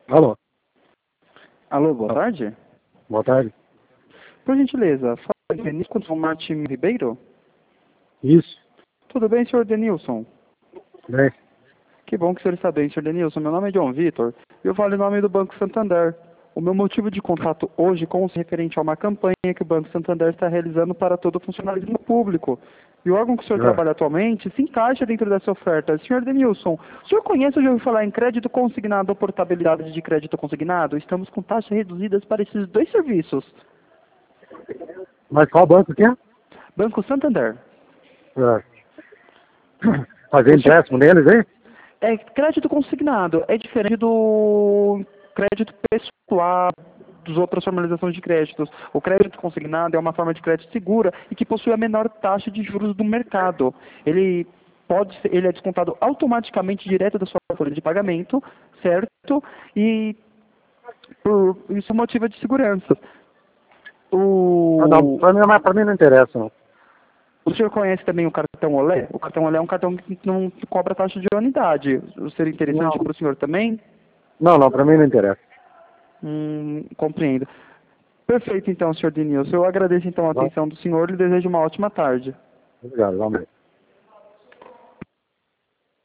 Alô, Alô, boa tarde. boa tarde. Por gentileza, fala Denilson com Martim Ribeiro. Isso, Tudo bem, senhor Denilson? bem, Que bom que o senhor está bem, senhor Denilson. Meu nome é João Vitor e eu falo em nome do Banco Santander. O meu motivo de contato hoje com se referente a uma campanha que o Banco Santander está realizando para todo o funcionalismo público. E o órgão que o senhor é. trabalha atualmente se encaixa dentro dessa oferta. Senhor Denilson, o senhor conhece ou já ouviu falar em crédito consignado ou portabilidade de crédito consignado? Estamos com taxas reduzidas para esses dois serviços. Mas qual banco que é? Banco Santander. É. Fazer O senhor- empréstimo neles, hein? É crédito consignado, é diferente do crédito pessoal, das outras formalizações de créditos. O crédito consignado é uma forma de crédito segura e que possui a menor taxa de juros do mercado. Ele é descontado automaticamente direto da sua folha de pagamento, certo? E isso motiva de segurança. Ah, não, O, pra mim não interessa, não. o senhor conhece também o cartão Olé? O cartão Olé é um cartão que não cobra taxa de anuidade. Seria interessante Não, para o senhor também? não, pra mim não interessa. Compreendo. Perfeito, então, senhor Denilson. Eu agradeço, então, a Tá? atenção do senhor e lhe desejo uma ótima tarde. Obrigado, igualmente.